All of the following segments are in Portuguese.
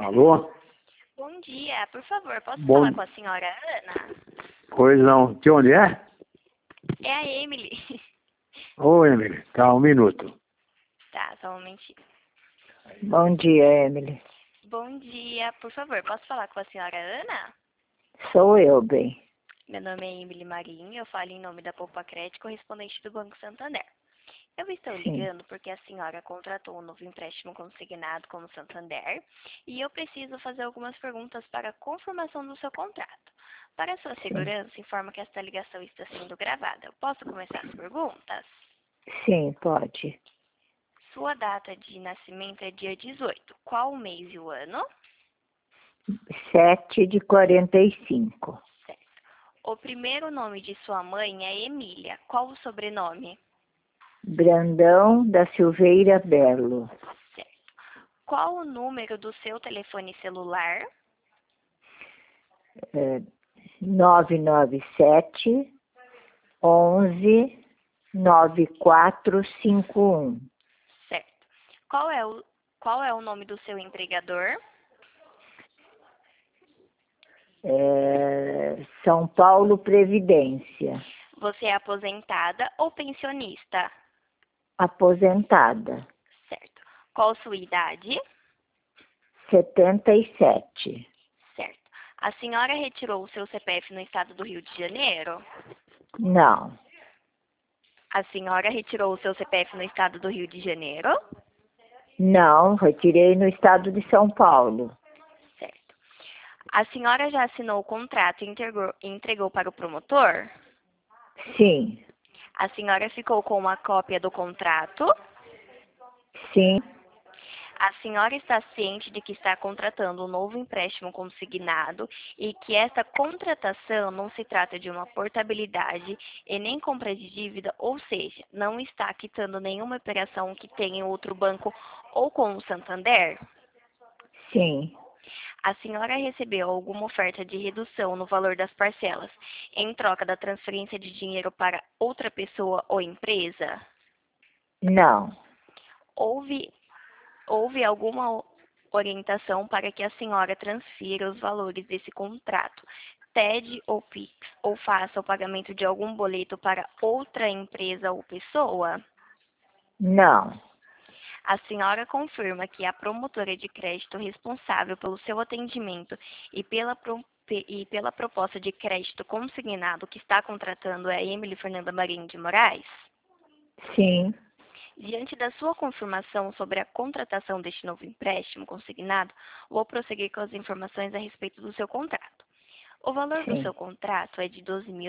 Alô? Bom dia, por favor, posso Bom... falar com a senhora Ana? Pois não. De onde é? É a Emily. Ô, Emily, tá, um minuto. Tá, só um momentinho. Bom dia, Emily. Bom dia, por favor, posso falar com a senhora Ana? Sou eu, bem. Meu nome é Emily Marinho, eu falo em nome da Poupa Crédito, correspondente do Banco Santander. Eu estou ligando porque a senhora contratou um novo empréstimo consignado como Santander e eu preciso fazer algumas perguntas para a confirmação do seu contrato. Para sua segurança, informo que esta ligação está sendo gravada. Eu posso começar as perguntas? Sim, pode. Sua data de nascimento é dia 18. Qual o mês e o ano? 7/45. Certo. O primeiro nome de sua mãe é Emília. Qual o sobrenome? Brandão da Silveira Belo. Certo. Qual o número do seu telefone celular? 997 11 9451. Certo. Qual é o nome do seu empregador? São Paulo Previdência. Você é aposentada ou pensionista? Aposentada. Certo. Qual sua idade? 77. Certo. A senhora retirou o seu CPF no estado do Rio de Janeiro? Não. A senhora retirou o seu CPF no estado do Rio de Janeiro? Não, retirei no estado de São Paulo. Certo. A senhora já assinou o contrato e entregou para o promotor? Sim. A senhora ficou com uma cópia do contrato? Sim. A senhora está ciente de que está contratando um novo empréstimo consignado e que esta contratação não se trata de uma portabilidade e nem compra de dívida, ou seja, não está quitando nenhuma operação que tenha em outro banco ou com o Santander? Sim. A senhora recebeu alguma oferta de redução no valor das parcelas em troca da transferência de dinheiro para outra pessoa ou empresa? Não. Houve alguma orientação para que a senhora transfira os valores desse contrato, TED ou PIX, ou faça o pagamento de algum boleto para outra empresa ou pessoa? Não. A senhora confirma que a promotora de crédito responsável pelo seu atendimento e pela proposta de crédito consignado que está contratando é a Emily Fernanda Marinho de Moraes? Sim. Diante da sua confirmação sobre a contratação deste novo empréstimo consignado, vou prosseguir com as informações a respeito do seu contrato. O valor do seu contrato é de R$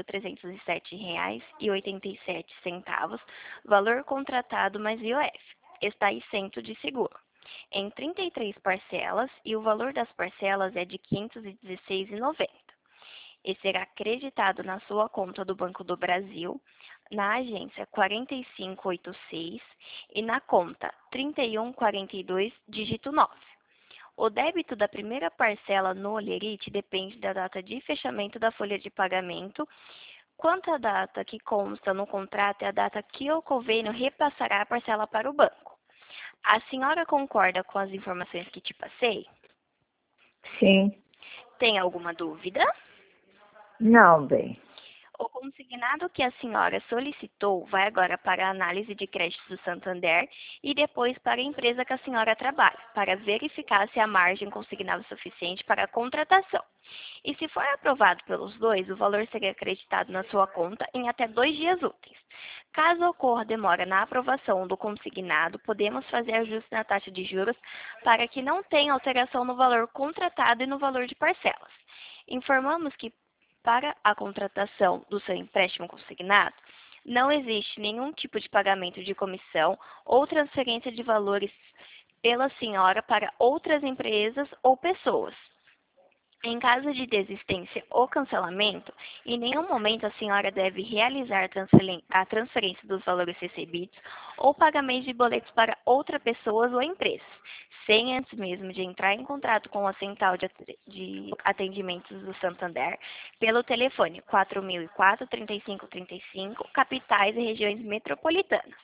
12.307,87, valor contratado mais IOF. Está isento de seguro, em 33 parcelas, e o valor das parcelas é de R$ 516,90. E será creditado na sua conta do Banco do Brasil, na agência 4586 e na conta 3142, dígito 9. O débito da primeira parcela no Olerite depende da data de fechamento da folha de pagamento. Quanto à data que consta no contrato, é a data que o convênio repassará a parcela para o banco. A senhora concorda com as informações que te passei? Sim. Tem alguma dúvida? Não, bem. O consignado que a senhora solicitou vai agora para a análise de crédito do Santander e depois para a empresa que a senhora trabalha, para verificar se a margem consignada é suficiente para a contratação. E se for aprovado pelos dois, o valor será acreditado na sua conta em até 2 dias úteis. Caso ocorra demora na aprovação do consignado, podemos fazer ajuste na taxa de juros para que não tenha alteração no valor contratado e no valor de parcelas. Informamos que para a contratação do seu empréstimo consignado, não existe nenhum tipo de pagamento de comissão ou transferência de valores pela senhora para outras empresas ou pessoas. Em caso de desistência ou cancelamento, em nenhum momento a senhora deve realizar a transferência dos valores recebidos ou pagamento de boletos para outras pessoas ou empresas, sem antes mesmo de entrar em contato com a central de atendimentos do Santander pelo telefone 4004-3535, capitais e regiões metropolitanas,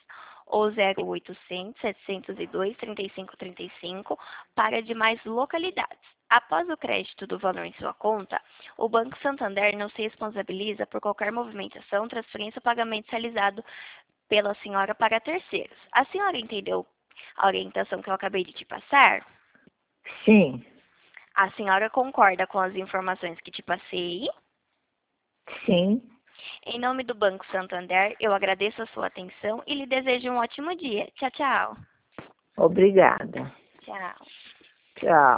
ou 0800 702 3535 para demais localidades. Após o crédito do valor em sua conta, o Banco Santander não se responsabiliza por qualquer movimentação, transferência ou pagamento realizado pela senhora para terceiros. A senhora entendeu a orientação que eu acabei de te passar? Sim, A senhora concorda com as informações que te passei? sim. Em nome do Banco Santander, eu agradeço a sua atenção e lhe desejo um ótimo dia. Tchau, tchau. Obrigada. Tchau. Tchau.